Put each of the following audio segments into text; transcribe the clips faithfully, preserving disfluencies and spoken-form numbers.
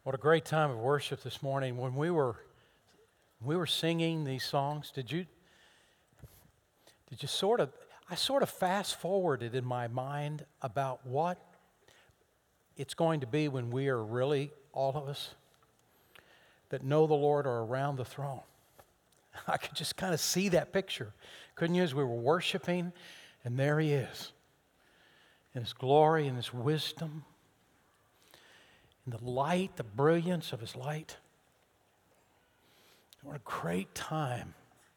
What a great time of worship this morning. When we were we were singing these songs, did you did you sort of I sort of fast forwarded in my mind about what it's going to be when we are really, all of us that know the Lord, are around the throne. I could just kind of see that picture, couldn't you, as we were worshiping, and there He is in His glory and His wisdom, in the light, the brilliance of His light. What a great time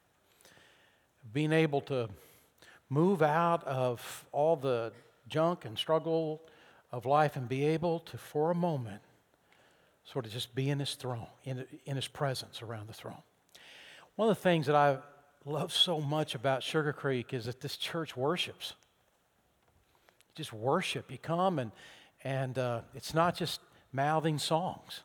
of being able to move out of all the junk and struggle of life and be able to, for a moment, sort of just be in His throne, in, in His presence around the throne. One of the things that I love so much about Sugar Creek is that this church worships. You just worship. You come and, and uh, it's not just mouthing songs.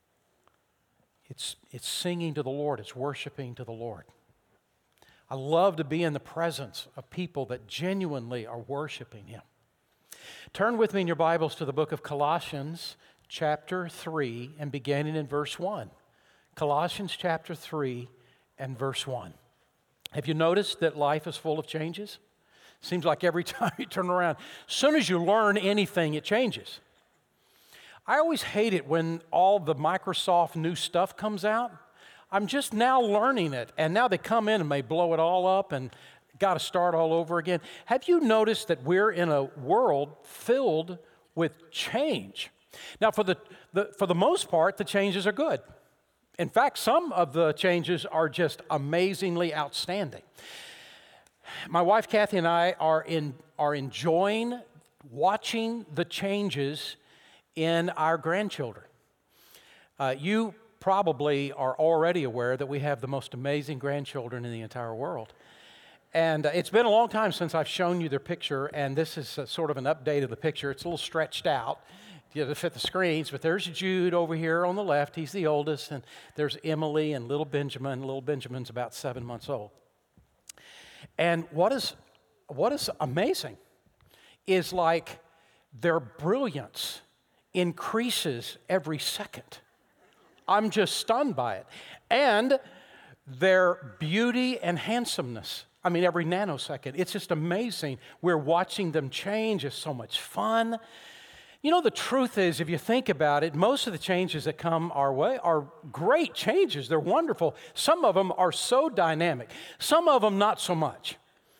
It's, it's singing to the Lord. It's worshiping to the Lord. I love to be in the presence of people that genuinely are worshiping Him. Turn with me in your Bibles to the book of Colossians, chapter three, and beginning in verse one. Colossians chapter three and verse one. Have you noticed that life is full of changes? Seems like every time you turn around, as soon as you learn anything, it changes. I always hate it when all the Microsoft new stuff comes out. I'm just now learning it, and now they come in and they blow it all up and got to start all over again. Have you noticed that we're in a world filled with change? Now, for the, the for the most part, the changes are good. In fact, some of the changes are just amazingly outstanding. My wife, Kathy, and I are in are enjoying watching the changes in our grandchildren. Uh, you probably are already aware that we have the most amazing grandchildren in the entire world. And uh, it's been a long time since I've shown you their picture, and this is a, sort of an update of the picture. It's a little stretched out you know, to fit the screens, but there's Jude over here on the left. He's the oldest, and there's Emily and little Benjamin. Little Benjamin's about seven months old. And what is, what is amazing is like their brilliance increases every second. I'm just stunned by it. And their beauty and handsomeness, I mean, every nanosecond. It's just amazing. We're watching them change. It's so much fun. You know, the truth is, if you think about it, most of the changes that come our way are great changes. They're wonderful. Some of them are so dynamic. Some of them not so much.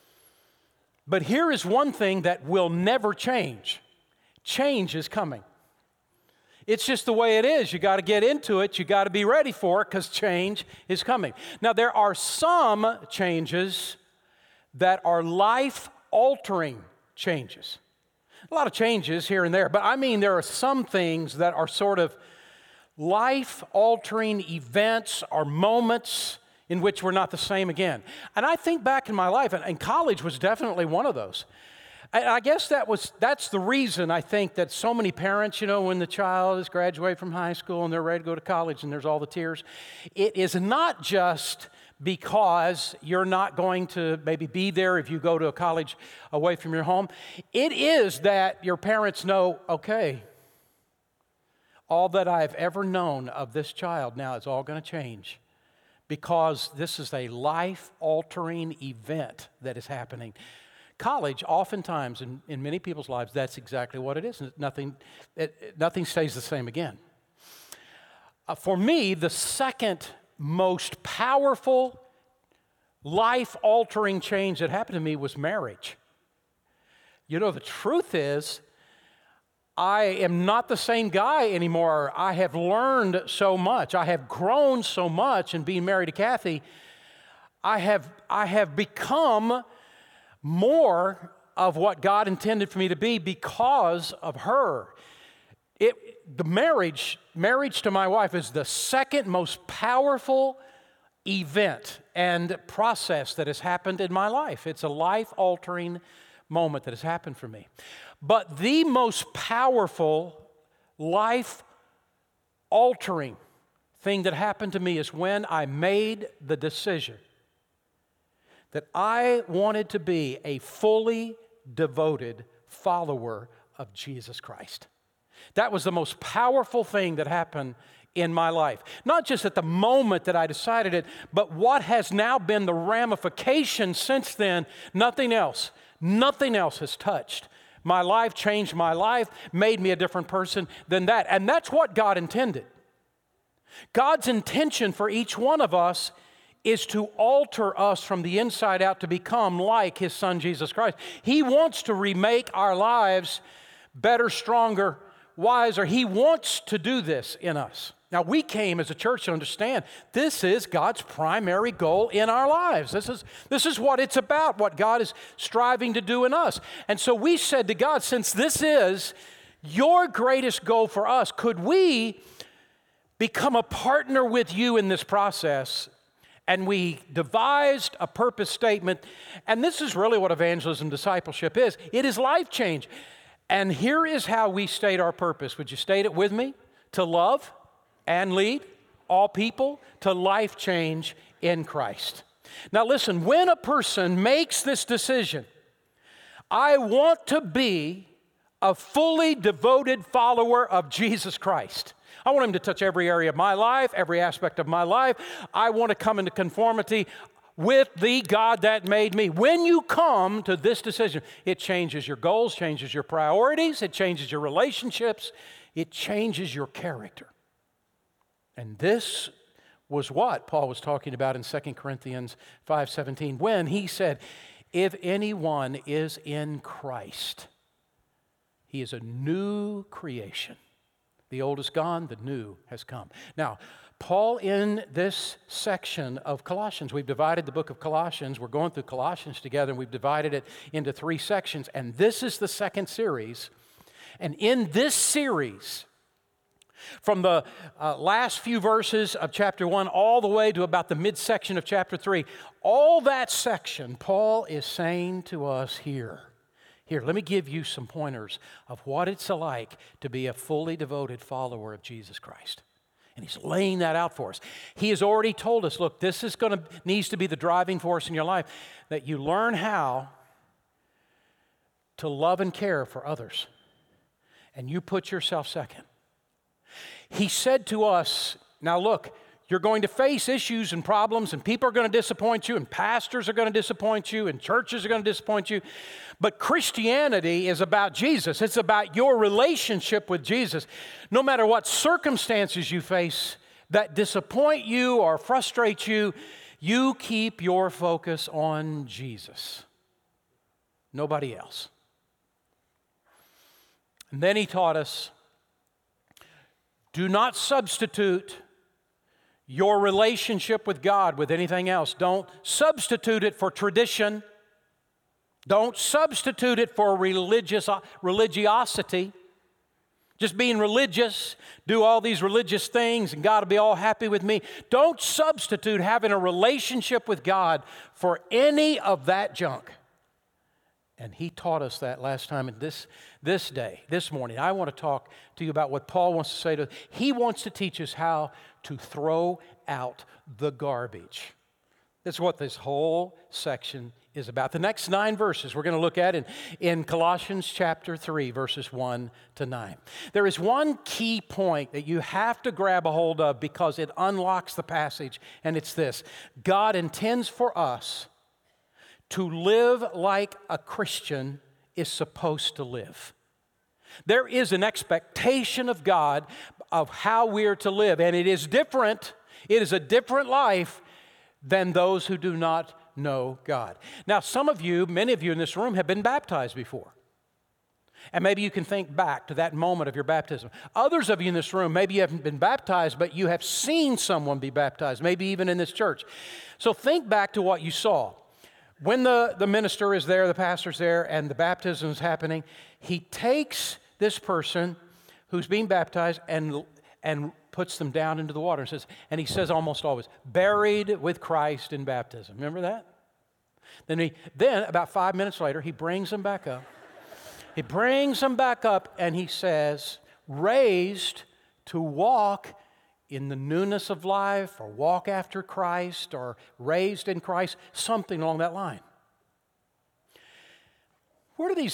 But here is one thing that will never change. Change is coming. It's just the way it is. You got to get into it. You got to be ready for it because change is coming. Now, there are some changes that are life-altering changes. A lot of changes here and there, but I mean there are some things that are sort of life-altering events or moments in which we're not the same again. And I think back in my life, and college was definitely one of those. And I guess that was that's the reason I think that so many parents, you know, when the child has graduated from high school and they're ready to go to college and there's all the tears, it is not just because you're not going to maybe be there if you go to a college away from your home. It is that your parents know, okay, all that I've ever known of this child now is all going to change because this is a life-altering event that is happening. College, oftentimes in, in many people's lives, that's exactly what it is. Nothing, it, nothing stays the same again. Uh, for me, the second most powerful, life-altering change that happened to me was marriage. You know, the truth is, I am not the same guy anymore. I have learned so much. I have grown so much in being married to Kathy. I have, I have become more of what God intended for me to be because of her. It, the marriage, marriage to my wife is the second most powerful event and process that has happened in my life. It's a life-altering moment that has happened for me. But the most powerful, life-altering thing that happened to me is when I made the decision that I wanted to be a fully devoted follower of Jesus Christ. That was the most powerful thing that happened in my life. Not just at the moment that I decided it, but what has now been the ramification since then. Nothing else, nothing else has touched my life, changed my life, made me a different person than that. And that's what God intended. God's intention for each one of us is to alter us from the inside out to become like His Son, Jesus Christ. He wants to remake our lives better, stronger, wiser. He wants to do this in us. Now, we came as a church to understand this is God's primary goal in our lives. This is, this is what it's about, what God is striving to do in us. And so we said to God, since this is your greatest goal for us, could we become a partner with you in this process? And we devised a purpose statement. And this is really what evangelism discipleship is. It is life change. And here is how we state our purpose. Would you state it with me? To love and lead all people to life change in Christ. Now listen, when a person makes this decision, I want to be a fully devoted follower of Jesus Christ. I want Him to touch every area of my life, every aspect of my life. I want to come into conformity with the God that made me. When you come to this decision, it changes your goals, changes your priorities, it changes your relationships, it changes your character. And this was what Paul was talking about in Second Corinthians five seventeen when he said, if anyone is in Christ, he is a new creation. The old is gone, the new has come. Now, Paul, in this section of Colossians, we've divided the book of Colossians. We're going through Colossians together, and we've divided it into three sections. And this is the second series. And in this series, from the uh, last few verses of chapter one all the way to about the midsection of chapter three, all that section, Paul is saying to us here, Here, let me give you some pointers of what it's like to be a fully devoted follower of Jesus Christ. And he's laying that out for us. He has already told us, look, this is going to needs to be the driving force in your life, that you learn how to love and care for others, and you put yourself second. He said to us, now look, you're going to face issues and problems, and people are going to disappoint you, and pastors are going to disappoint you, and churches are going to disappoint you. But Christianity is about Jesus. It's about your relationship with Jesus. No matter what circumstances you face that disappoint you or frustrate you, you keep your focus on Jesus. Nobody else. And then he taught us, do not substitute your relationship with God with anything else. Don't substitute it for tradition. Don't substitute it for religious religiosity. Just being religious, do all these religious things, and God will be all happy with me. Don't substitute having a relationship with God for any of that junk. And he taught us that last time. And this, this day, this morning, I want to talk to you about what Paul wants to say to us. He wants to teach us how to throw out the garbage. That's what this whole section is about. The next nine verses we're going to look at in, in Colossians chapter three, verses one to nine. There is one key point that you have to grab a hold of because it unlocks the passage, and it's this. God intends for us to live like a Christian is supposed to live. There is an expectation of God of how we're to live, and it is different. It is a different life than those who do not know God. Now, some of you, many of you in this room have been baptized before. And maybe you can think back to that moment of your baptism. Others of you in this room, maybe you haven't been baptized, but you have seen someone be baptized, maybe even in this church. So think back to what you saw. When the, the minister is there, the pastor's there, and the baptism is happening, he takes this person who's being baptized and, and puts them down into the water. And, says, and he says almost always, buried with Christ in baptism. Remember that? Then, he, then about five minutes later, he brings them back up. He brings them back up, and he says, raised to walk in the newness of life, or walk after Christ, or raised in Christ, something along that line. Where do these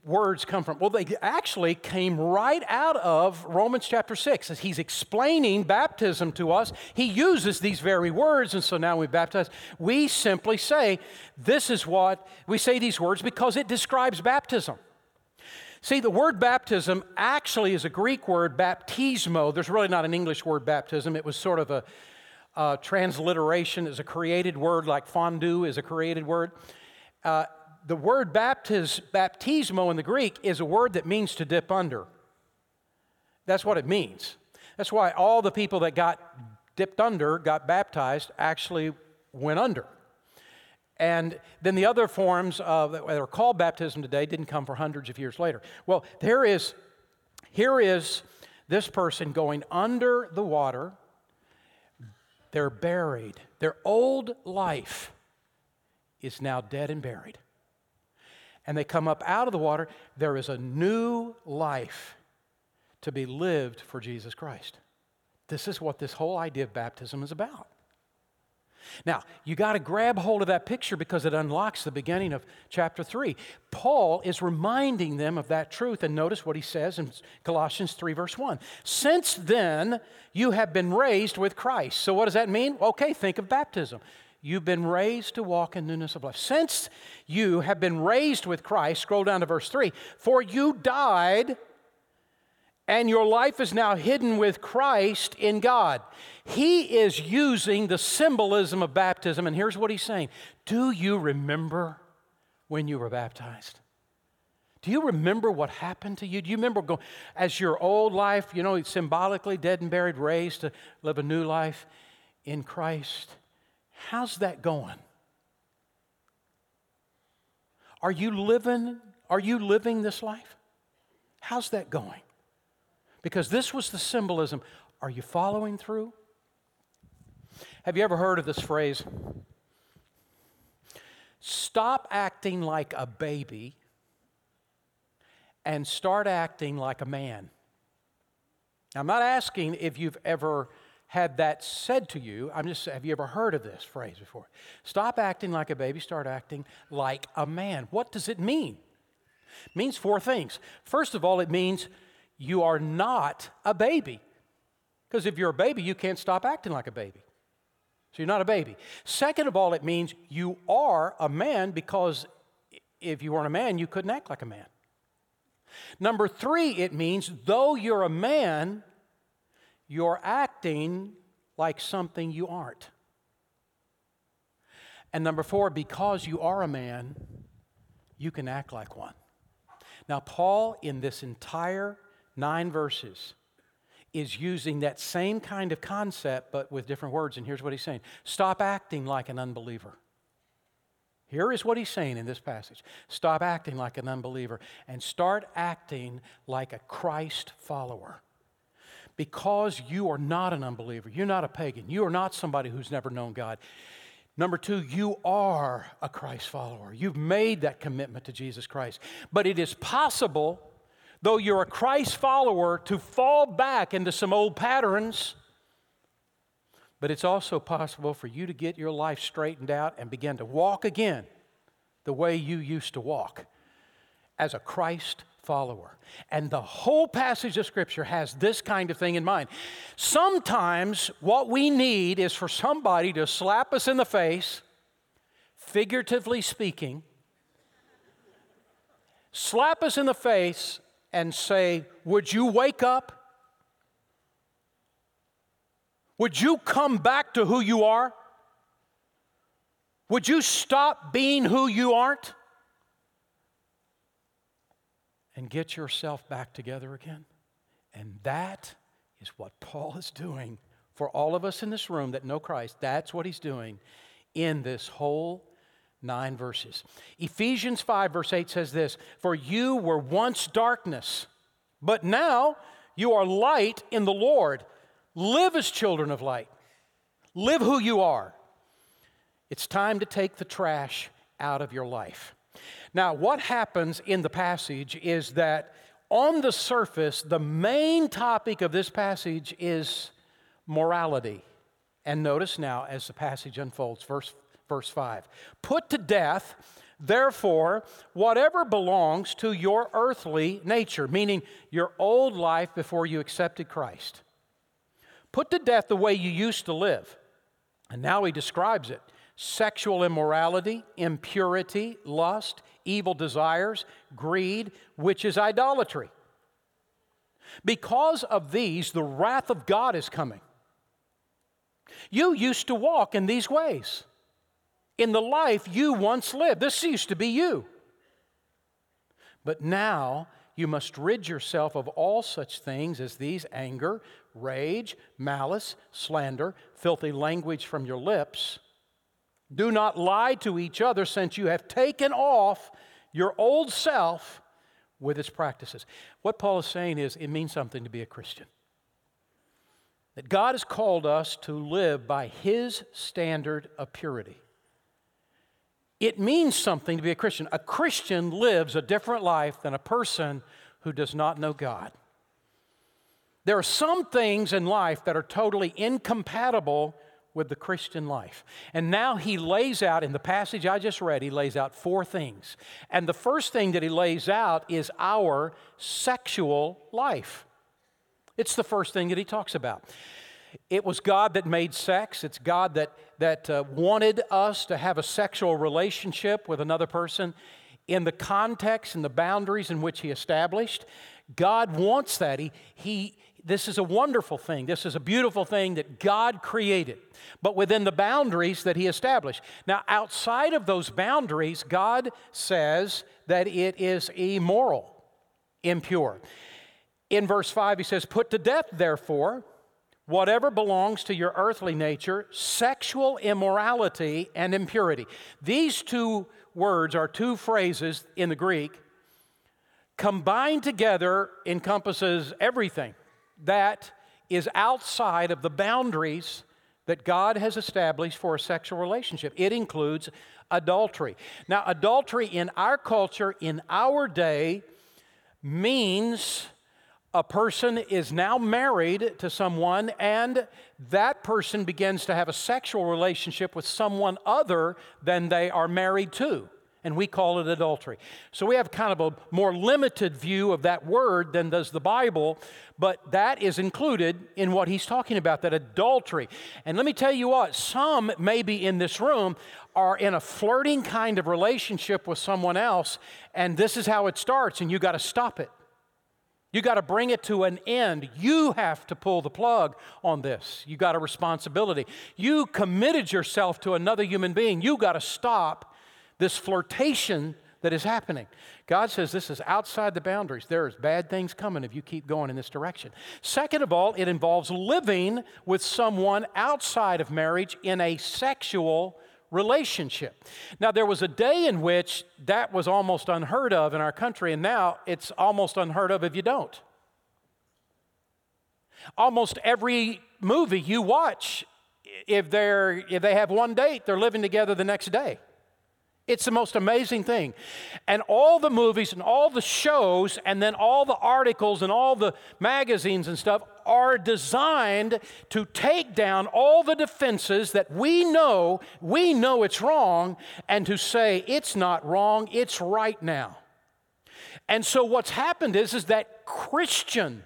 words come from? Well, they actually came right out of Romans chapter six. As he's explaining baptism to us, he uses these very words, and so now we baptize. We simply say, this is what, we say these words because it describes baptism. See, the word baptism actually is a Greek word, baptismo. There's really not an English word, baptism. It was sort of a, a transliteration. It's a created word, like fondue is a created word. Uh, the word baptiz, baptismo in the Greek is a word that means to dip under. That's what it means. That's why all the people that got dipped under, got baptized, actually went under. And then the other forms of, that are called baptism today didn't come for hundreds of years later. Well, there is, here is this person going under the water. They're buried. Their old life is now dead and buried. And they come up out of the water. There is a new life to be lived for Jesus Christ. This is what this whole idea of baptism is about. Now, you got to grab hold of that picture because it unlocks the beginning of chapter three. Paul is reminding them of that truth, and notice what he says in Colossians three, verse one. Since then, you have been raised with Christ. So what does that mean? Okay, think of baptism. You've been raised to walk in newness of life. Since you have been raised with Christ, scroll down to verse three, for you died, and your life is now hidden with Christ in God. He is using the symbolism of baptism, and here's what he's saying. Do you remember when you were baptized? Do you remember what happened to you? Do you remember going, as your old life, you know, symbolically dead and buried, raised to live a new life in Christ? How's that going? Are you living, are you living this life? How's that going? Because this was the symbolism. Are you following through? Have you ever heard of this phrase? Stop acting like a baby and start acting like a man. Now, I'm not asking if you've ever had that said to you. I'm just, have you ever heard of this phrase before? Stop acting like a baby, start acting like a man. What does it mean? It means four things. First of all, it means you are not a baby. Because if you're a baby, you can't stop acting like a baby. So you're not a baby. Second of all, it means you are a man, because if you weren't a man, you couldn't act like a man. Number three, it means though you're a man, you're acting like something you aren't. And number four, because you are a man, you can act like one. Now, Paul, in this entire nine verses, is using that same kind of concept, but with different words. And here's what he's saying. Stop acting like an unbeliever. Here is what he's saying in this passage. Stop acting like an unbeliever and start acting like a Christ follower. Because you are not an unbeliever. You're not a pagan. You are not somebody who's never known God. Number two, you are a Christ follower. You've made that commitment to Jesus Christ. But it is possible, though you're a Christ follower, to fall back into some old patterns. But it's also possible for you to get your life straightened out and begin to walk again the way you used to walk as a Christ follower. And the whole passage of Scripture has this kind of thing in mind. Sometimes what we need is for somebody to slap us in the face, figuratively speaking, slap us in the face and say, would you wake up? Would you come back to who you are? Would you stop being who you aren't? And get yourself back together again? And that is what Paul is doing for all of us in this room that know Christ. That's what he's doing in this whole nine verses. Ephesians five verse eight says this, for you were once darkness, but now you are light in the Lord. Live as children of light. Live who you are. It's time to take the trash out of your life. Now, what happens in the passage is that on the surface, the main topic of this passage is morality. And notice now as the passage unfolds, verse, verse five. Put to death Therefore, whatever belongs to your earthly nature, meaning your old life before you accepted Christ, put to death the way you used to live. And now he describes it: sexual immorality, impurity, lust, evil desires, greed, which is idolatry. Because of these, the wrath of God is coming. You used to walk in these ways, in the life you once lived. This used to be you. But now you must rid yourself of all such things as these: anger, rage, malice, slander, filthy language from your lips. Do not lie to each other, since you have taken off your old self with its practices. What Paul is saying is, it means something to be a Christian. That God has called us to live by His standard of purity. It means something to be a Christian. A Christian lives a different life than a person who does not know God. There are some things in life that are totally incompatible with the Christian life. And now he lays out, in the passage I just read, he lays out four things. And the first thing that he lays out is our sexual life. It's the first thing that he talks about. It was God that made sex. It's God that, that uh, wanted us to have a sexual relationship with another person in the context and the boundaries in which He established. God wants that. He, he, this is a wonderful thing. This is a beautiful thing that God created, but within the boundaries that He established. Now, outside of those boundaries, God says that it is immoral, impure. In verse five, He says, "Put to death, therefore, whatever belongs to your earthly nature, sexual immorality and impurity." These two words are two phrases in the Greek. Combined together encompasses everything that is outside of the boundaries that God has established for a sexual relationship. It includes adultery. Now, adultery in our culture, in our day, means a person is now married to someone, and that person begins to have a sexual relationship with someone other than they are married to. And we call it adultery. So we have kind of a more limited view of that word than does the Bible, but that is included in what he's talking about, that adultery. And let me tell you what, some maybe in this room are in a flirting kind of relationship with someone else, and this is how it starts, and you got to stop it. You got to bring it to an end. You have to pull the plug on this. You got a responsibility. You committed yourself to another human being. You got to stop this flirtation that is happening. God says this is outside the boundaries. There's bad things coming if you keep going in this direction. Second of all, it involves living with someone outside of marriage in a sexual relationship. Now, there was a day in which that was almost unheard of in our country, and now it's almost unheard of if you don't. Almost every movie you watch, if they're if they have one date, they're living together the next day. It's the most amazing thing. And all the movies and all the shows and then all the articles and all the magazines and stuff are designed to take down all the defenses that we know, we know it's wrong, and to say it's not wrong, it's right now. And so what's happened is, is that Christian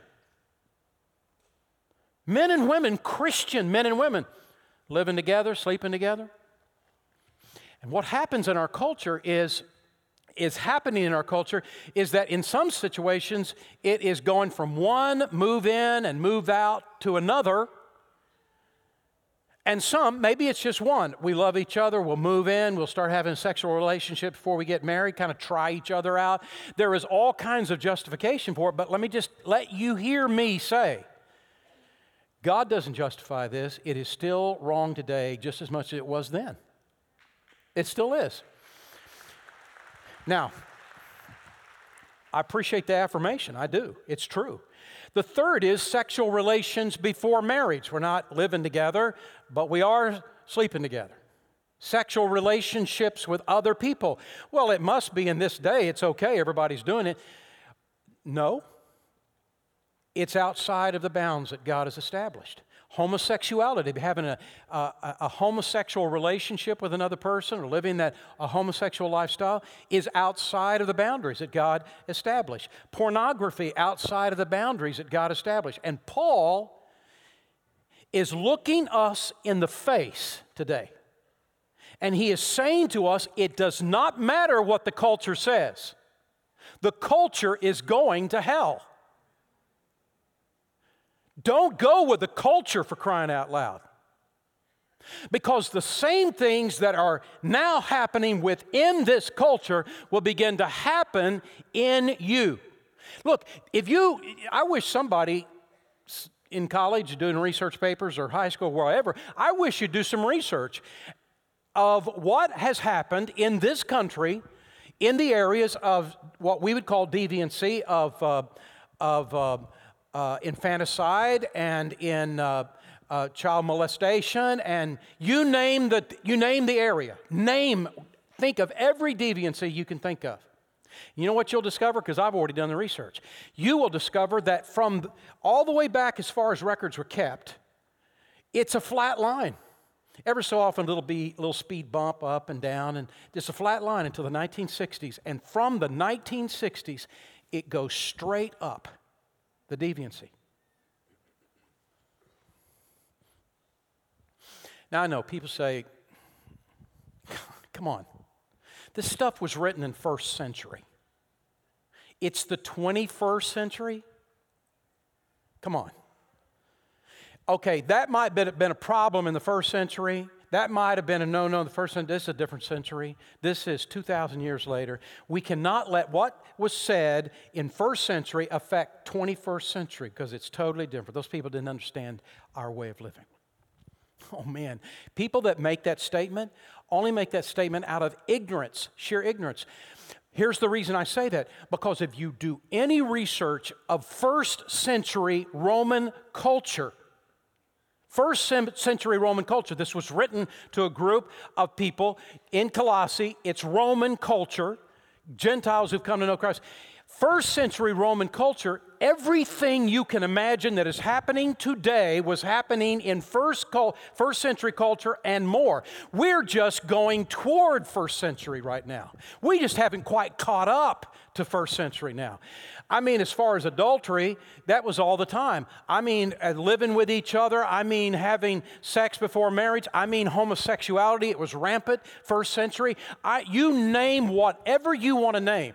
men and women, Christian men and women, living together, sleeping together. And what happens in our culture is, is happening in our culture is that in some situations it is going from one move in and move out to another. And some, maybe it's just one. We love each other, we'll move in, we'll start having a sexual relationship before we get married, kind of try each other out. There is all kinds of justification for it, but let me just let you hear me say, God doesn't justify this. It is still wrong today just as much as it was then. It still is. Now, I appreciate the affirmation. I do. It's true. The third is sexual relations before marriage. We're not living together, but we are sleeping together. Sexual relationships with other people. Well, it must be in this day. It's okay. Everybody's doing it. No. It's outside of the bounds that God has established. Homosexuality, having a, a, a homosexual relationship with another person or living that a homosexual lifestyle is outside of the boundaries that God established. Pornography outside of the boundaries that God established. And Paul is looking us in the face today. And he is saying to us, it does not matter what the culture says. The culture is going to hell. Don't go with the culture, for crying out loud. Because the same things that are now happening within this culture will begin to happen in you. Look, if you, I wish somebody in college doing research papers or high school, wherever, I wish you'd do some research of what has happened in this country in the areas of what we would call deviancy, of, uh, of uh, uh, infanticide and in uh, uh, child molestation, and you name the you name the area. Name, think of every deviancy you can think of. You know what you'll discover? Because I've already done the research. You will discover that from all the way back as far as records were kept, it's a flat line. Ever so often, a little, be, little speed bump up and down, and just a flat line until the nineteen sixties. And from the nineteen sixties, it goes straight up, the deviancy. Now, I know people say, come on, this stuff was written in first century. It's the twenty-first century? Come on. Okay, that might have been a problem in the first century. That might have been a no-no in the first century. This is a different century. This is two thousand years later. We cannot let what was said in first century affect twenty-first century because it's totally different. Those people didn't understand our way of living. Oh, man. People that make that statement only make that statement out of ignorance, sheer ignorance. Here's the reason I say that. Because if you do any research of first century Roman culture, First century Roman culture. This was written to a group of people in Colossae. It's Roman culture, Gentiles who've come to know Christ. First century Roman culture, everything you can imagine that is happening today was happening in first, first century culture and more. We're just going toward first century right now. We just haven't quite caught up to first century now. I mean, as far as adultery, that was all the time. I mean, uh, living with each other. I mean, having sex before marriage. I mean, homosexuality. It was rampant first century. I, you name whatever you want to name.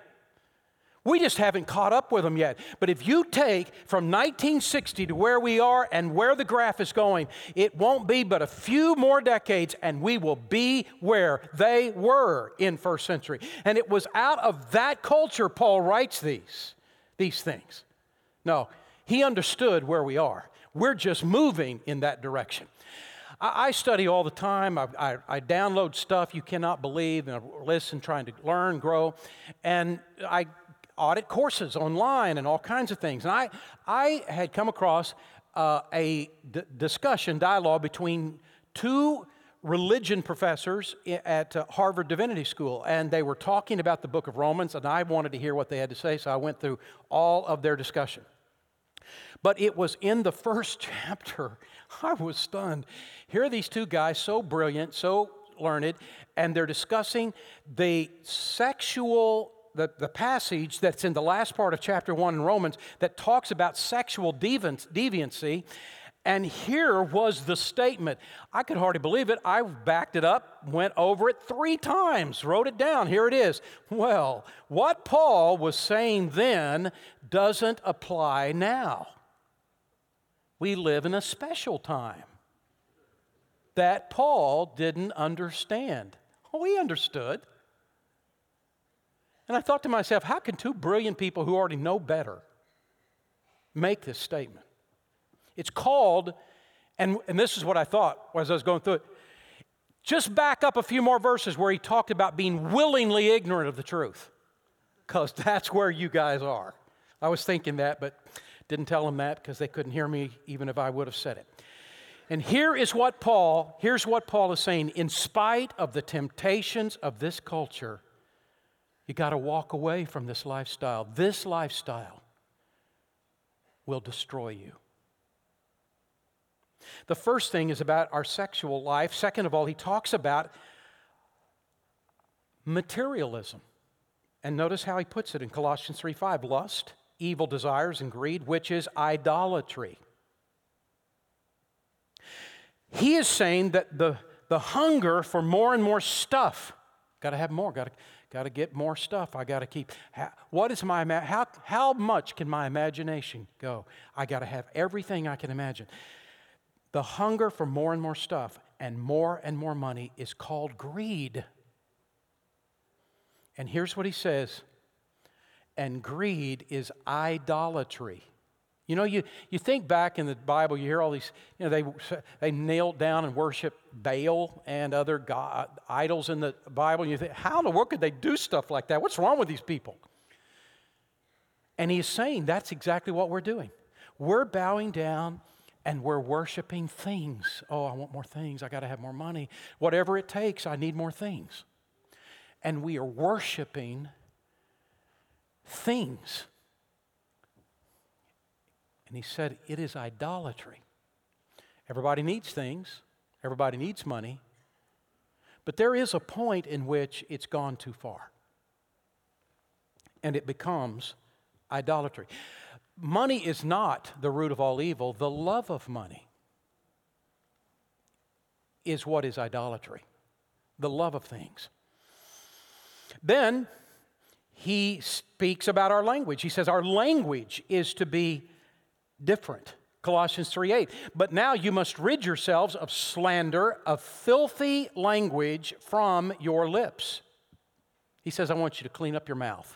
We just haven't caught up with them yet. But if you take from nineteen sixty to where we are and where the graph is going, it won't be but a few more decades and we will be where they were in first century. And it was out of that culture Paul writes these, these things. No, he understood where we are. We're just moving in that direction. I, I study all the time. I, I, I download stuff you cannot believe, and I listen, trying to learn, grow. And I audit courses online and all kinds of things. And I, I had come across uh, a d- discussion, dialogue between two religion professors at uh, Harvard Divinity School, and they were talking about the book of Romans, and I wanted to hear what they had to say, so I went through all of their discussion. But it was in the first chapter. I was stunned. Here are these two guys, so brilliant, so learned, and they're discussing the sexual The, the passage that's in the last part of chapter one in Romans that talks about sexual deviancy. And here was the statement. I could hardly believe it. I backed it up, went over it three times, wrote it down. Here it is. Well, what Paul was saying then doesn't apply now. We live in a special time that Paul didn't understand. Oh, he understood. And I thought to myself, how can two brilliant people who already know better make this statement? It's called, and, and this is what I thought as I was going through it, just back up a few more verses where he talked about being willingly ignorant of the truth, because that's where you guys are. I was thinking that, but didn't tell them that because they couldn't hear me even if I would have said it. And here is what Paul, here's what Paul is saying. In spite of the temptations of this culture, you got to walk away from this lifestyle. This lifestyle will destroy you. The first thing is about our sexual life. Second of all, he talks about materialism. And notice how he puts it in Colossians three five, lust, evil desires, and greed, which is idolatry. He is saying that the, the hunger for more and more stuff, got to have more, got to got to get more stuff, I got to keep, how, what is my, how, how much can my imagination go? I got to have everything I can imagine. The hunger for more and more stuff and more and more money is called greed. And here's what he says, and greed is idolatry. You know, you, you think back in the Bible, you hear all these, you know, they, they knelt down and worship Baal and other god, idols in the Bible. And you think, how in the world could they do stuff like that? What's wrong with these people? And he's saying that's exactly what we're doing. We're bowing down and we're worshiping things. Oh, I want more things. I got to have more money. Whatever it takes, I need more things. And we are worshiping things. And he said, it is idolatry. Everybody needs things. Everybody needs money. But there is a point in which it's gone too far. And it becomes idolatry. Money is not the root of all evil. The love of money is what is idolatry. The love of things. Then he speaks about our language. He says our language is to be different. Colossians three eight. But now you must rid yourselves of slander, of filthy language from your lips. He says, I want you to clean up your mouth.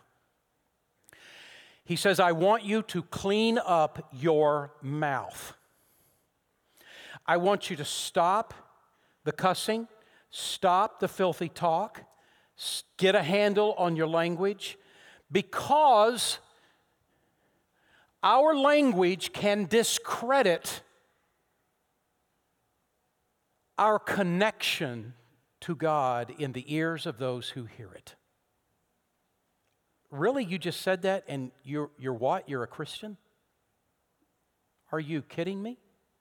He says, I want you to clean up your mouth. I want you to stop the cussing, stop the filthy talk, get a handle on your language, because our language can discredit our connection to God in the ears of those who hear it. Really, you just said that and you're, you're what? You're a Christian? Are you kidding me?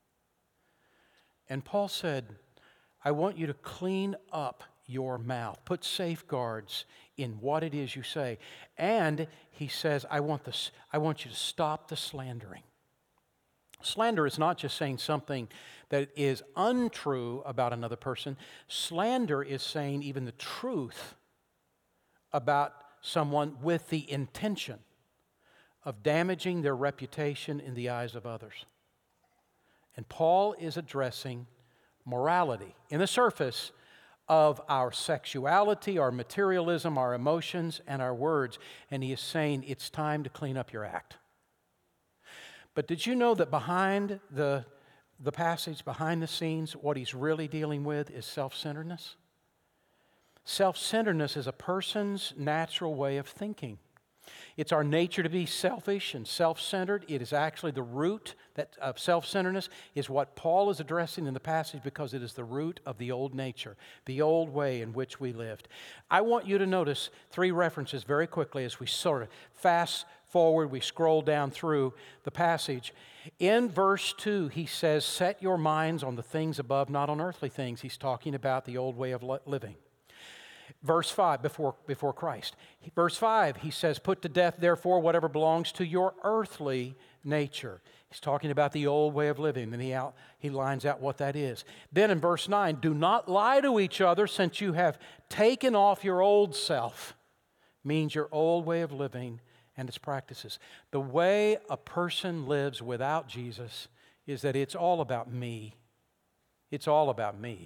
And Paul said, I want you to clean up your mouth. Put safeguards in what it is you say. And he says, I want this, I want you to stop the slandering. Slander is not just saying something that is untrue about another person. Slander is saying even the truth about someone with the intention of damaging their reputation in the eyes of others. And Paul is addressing morality in the surface of our sexuality, our materialism, our emotions, and our words. And he is saying it's time to clean up your act. But did you know that behind the, the passage, behind the scenes, what he's really dealing with is self-centeredness? Self-centeredness is a person's natural way of thinking. It's our nature to be selfish and self-centered. It is actually the root that, of self-centeredness is what Paul is addressing in the passage, because it is the root of the old nature, the old way in which we lived. I want you to notice three references very quickly as we sort of fast forward, we scroll down through the passage. In verse two, he says, set your minds on the things above, not on earthly things. He's talking about the old way of living. Verse five, before, before Christ. Verse five, he says, put to death, therefore, whatever belongs to your earthly nature. He's talking about the old way of living, and he, out, he lines out what that is. Then in verse nine, do not lie to each other, since you have taken off your old self. Means your old way of living and its practices. The way a person lives without Jesus is that it's all about me. It's all about me.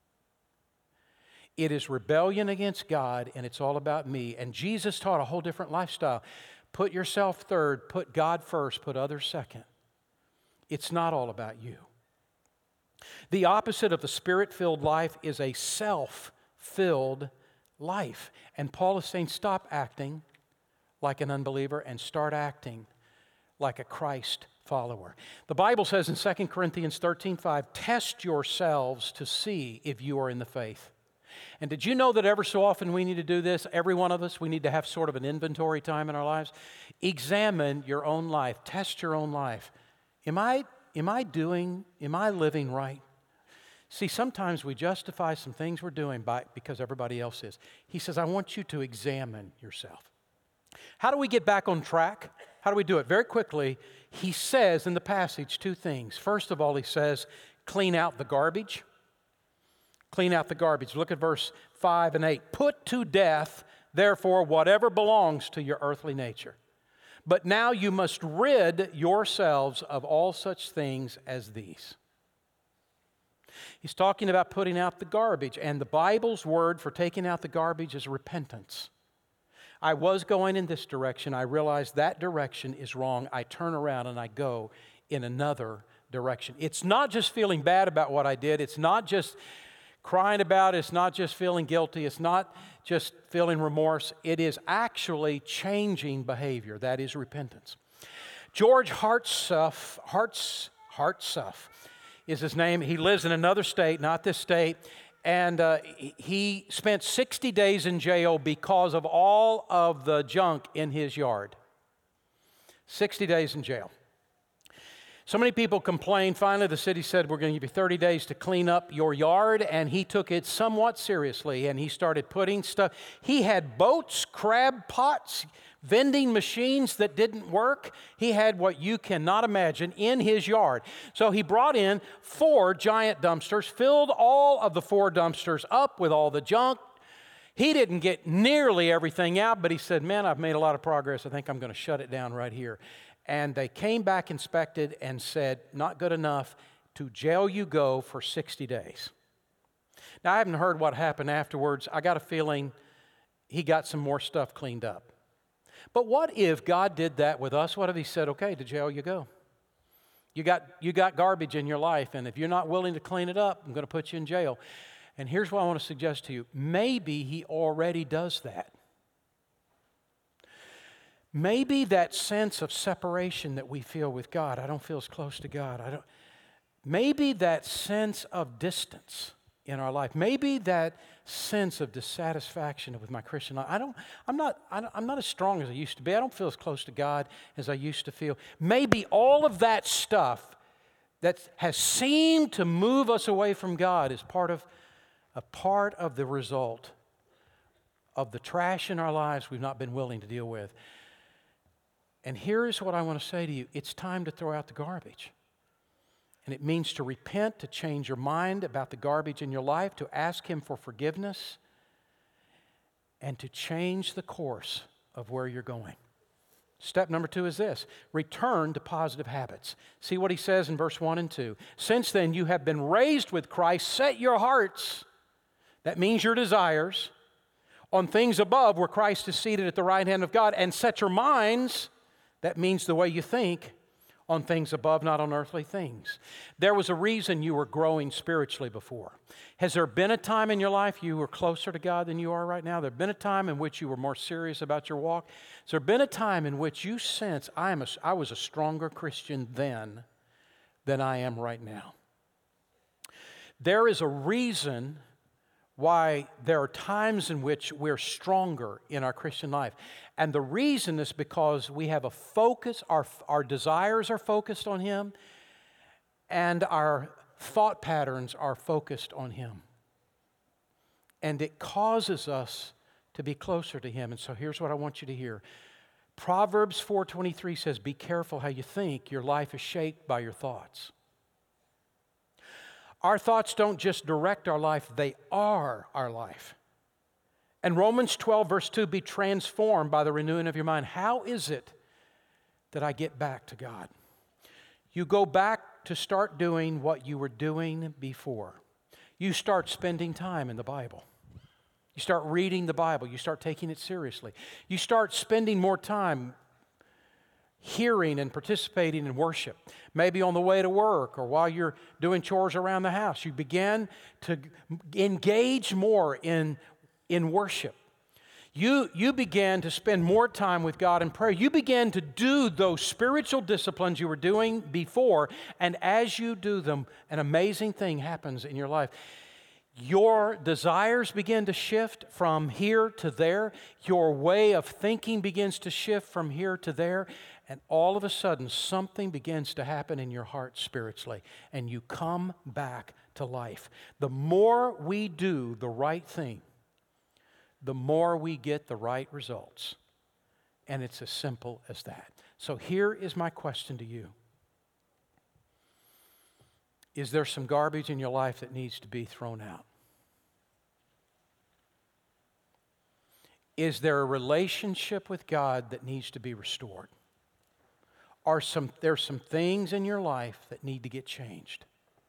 It is rebellion against God, and it's all about me. And Jesus taught a whole different lifestyle. Put yourself third, put God first, put others second. It's not all about you. The opposite of the Spirit-filled life is a self-filled life. And Paul is saying, stop acting like an unbeliever and start acting like a Christ follower. The Bible says in Second Corinthians thirteen five, test yourselves to see if you are in the faith. And did you know that ever so often we need to do this? Every one of us, we need to have sort of an inventory time in our lives. Examine your own life. Test your own life. Am I am I doing, am I living right? See, sometimes we justify some things we're doing by, because everybody else is. He says, I want you to examine yourself. How do we get back on track? How do we do it? Very quickly, he says in the passage two things. First of all, he says, clean out the garbage. Clean out the garbage. Look at verse five and eight. Put to death, therefore, whatever belongs to your earthly nature. But now you must rid yourselves of all such things as these. He's talking about putting out the garbage, and the Bible's word for taking out the garbage is repentance. I was going in this direction. I realized that direction is wrong. I turn around and I go in another direction. It's not just feeling bad about what I did. It's not just crying about it. It's not just feeling guilty. It's not just feeling remorse. It is actually changing behavior. That is repentance. George Hartsuff, Hartz, Hartsuff is his name. He lives in another state, not this state. And uh, he spent sixty days in jail because of all of the junk in his yard. sixty days in jail. So many people complained. Finally, the city said, we're going to give you thirty days to clean up your yard. And he took it somewhat seriously, and he started putting stuff. He had boats, crab pots, vending machines that didn't work. He had what you cannot imagine in his yard. So he brought in four giant dumpsters, filled all of the four dumpsters up with all the junk. He didn't get nearly everything out, but he said, man, I've made a lot of progress. I think I'm going to shut it down right here. And they came back, inspected, and said, not good enough. To jail you go for sixty days. Now, I haven't heard what happened afterwards. I got a feeling he got some more stuff cleaned up. But what if God did that with us? What if he said, okay, to jail you go. You got, you got garbage in your life, and if you're not willing to clean it up, I'm going to put you in jail. And here's what I want to suggest to you. Maybe he already does that. Maybe that sense of separation that we feel with God, I don't feel as close to God. I don't. Maybe that sense of distance in our life. Maybe that sense of dissatisfaction with my Christian life. I don't, I'm not, I don't, I'm not as strong as I used to be. I don't feel as close to God as I used to feel. Maybe all of that stuff that has seemed to move us away from God is part of a part of the result of the trash in our lives we've not been willing to deal with. And here is what I want to say to you. It's time to throw out the garbage. And it means to repent, to change your mind about the garbage in your life, to ask Him for forgiveness, and to change the course of where you're going. Step number two is this: return to positive habits. See what he says in verse one and two. Since then you have been raised with Christ, set your hearts, that means your desires, on things above where Christ is seated at the right hand of God, and set your minds, that means the way you think, on things above, not on earthly things. There was a reason you were growing spiritually before. Has there been a time in your life you were closer to God than you are right now? There been a time in which you were more serious about your walk? Has there been a time in which you sense, I, am a, I was a stronger Christian then than I am right now? There is a reason why there are times in which we're stronger in our Christian life. And the reason is because we have a focus, our, our desires are focused on Him, and our thought patterns are focused on Him. And it causes us to be closer to Him. And so here's what I want you to hear. Proverbs four twenty-three says, be careful how you think. Your life is shaped by your thoughts. Our thoughts don't just direct our life, they are our life. And Romans twelve verse two, be transformed by the renewing of your mind. How is it that I get back to God? You go back to start doing what you were doing before. You start spending time in the Bible. You start reading the Bible. You start taking it seriously. You start spending more time hearing and participating in worship. Maybe on the way to work or while you're doing chores around the house. You begin to engage more in, in worship. You, you began to spend more time with God in prayer. You began to do those spiritual disciplines you were doing before, and as you do them, an amazing thing happens in your life. Your desires begin to shift from here to there. Your way of thinking begins to shift from here to there. and all of a sudden something begins to happen in your heart spiritually, and you come back to life. The more we do the right thing, the more we get the right results. And it's as simple as that. So here is my question to you. Is there some garbage in your life that needs to be thrown out? Is there a relationship with God that needs to be restored? Are some, there some things in your life that need to get changed?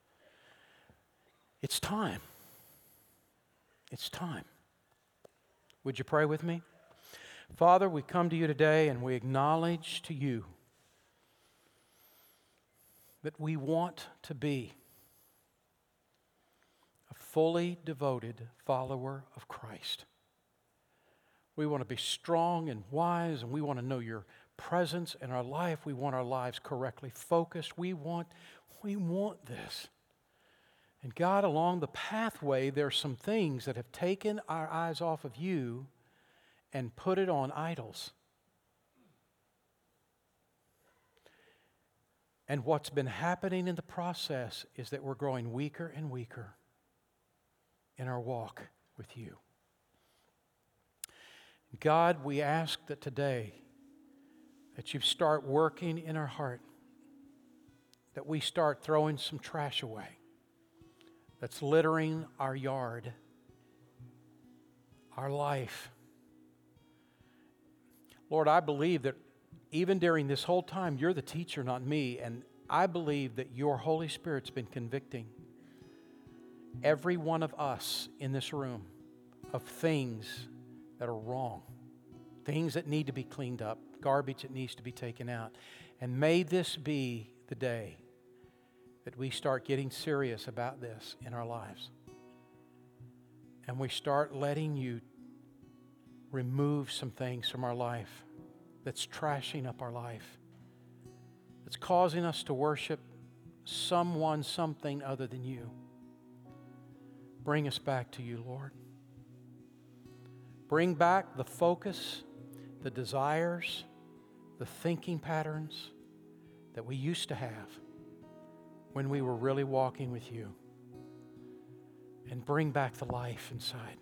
It's time. It's time. Would you pray with me? Father, we come to you today and we acknowledge to you that we want to be a fully devoted follower of Christ. We want to be strong and wise, and we want to know your presence in our life. We want our lives correctly focused. We want, we want this. And God, along the pathway, there are some things that have taken our eyes off of you and put it on idols. And what's been happening in the process is that we're growing weaker and weaker in our walk with you. God, we ask that today that you start working in our heart, that we start throwing some trash away that's littering our yard, our life. Lord, I believe that even during this whole time, you're the teacher, not me, and I believe that your Holy Spirit's been convicting every one of us in this room of things that are wrong, things that need to be cleaned up, garbage that needs to be taken out. And may this be the day that we start getting serious about this in our lives. And we start letting you remove some things from our life that's trashing up our life, that's causing us to worship someone, something other than you. Bring us back to you, Lord. Bring back the focus, the desires, the thinking patterns that we used to have when we were really walking with you. And bring back the life inside.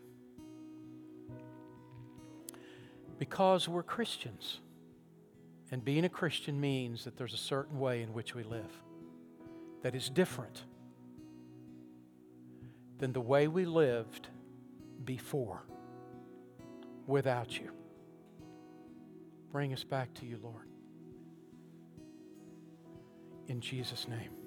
Because we're Christians. And being a Christian means that there's a certain way in which we live that is different than the way we lived before, without you. Bring us back to you, Lord. In Jesus' name.